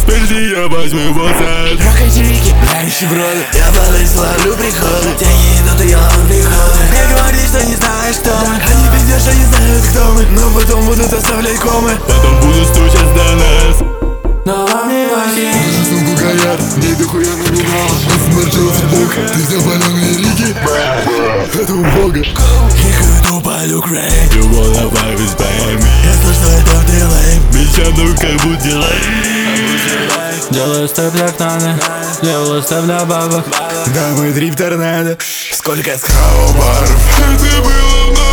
спереди, я возьму его зад. Рок-ачевики, раньше брови. Я балуюсь, ловлю приходы. Деньги идут, и я ловлю приходы. Не говори, что не знаешь, кто мы. Они пиздят, что не знают, кто мы. Но потом будут оставлять комы. Потом буду стучать до нас. Но вам не важнее. Суку горят, мне дохуя номинал. Сморчился бог, ты взял паленые рики. Это у бога. Хикаю тупо, Люк Рэй. You wanna vibe with baby. Я слышу, что это ты лейм. Мечтаю, как будь дела. Делаю степ для кнаны. Делаю степ для бабок. Да, мой дрип торнадо. Сколько скраубаров. Это было